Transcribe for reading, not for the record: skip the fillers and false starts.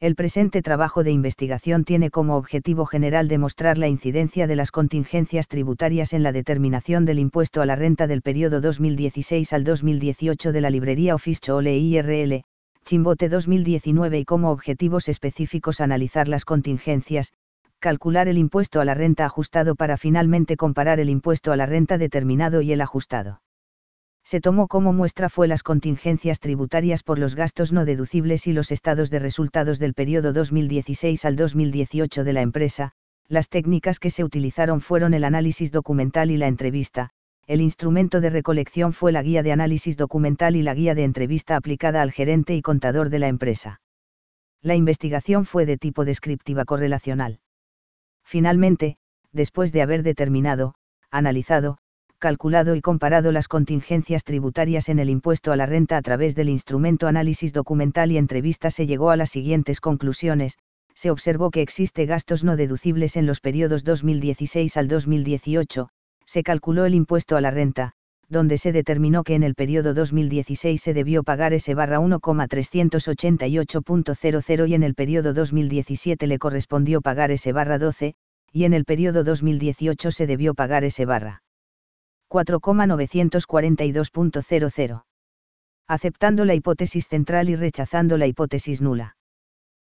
El presente trabajo de investigación tiene como objetivo general demostrar la incidencia de las contingencias tributarias en la determinación del impuesto a la renta del periodo 2016 al 2018 de la librería Office Chole IRL, Chimbote 2019 y como objetivos específicos analizar las contingencias, calcular el impuesto a la renta ajustado para finalmente comparar el impuesto a la renta determinado y el ajustado. Se tomó como muestra fue las contingencias tributarias por los gastos no deducibles y los estados de resultados del periodo 2016 al 2018 de la empresa. Las técnicas que se utilizaron fueron el análisis documental y la entrevista. El instrumento de recolección fue la guía de análisis documental y la guía de entrevista aplicada al gerente y contador de la empresa. La investigación fue de tipo descriptiva correlacional. Finalmente, después de haber determinado, analizado, calculado y comparado las contingencias tributarias en el impuesto a la renta a través del instrumento análisis documental y entrevista, se llegó a las siguientes conclusiones. Se observó que existe gastos no deducibles en los periodos 2016 al 2018, se calculó el impuesto a la renta, donde se determinó que en el periodo 2016 se debió pagar S/1,388.00 y en el periodo 2017 le correspondió pagar S/12, y en el periodo 2018 se debió pagar S/4,942.00. Aceptando la hipótesis central y rechazando la hipótesis nula.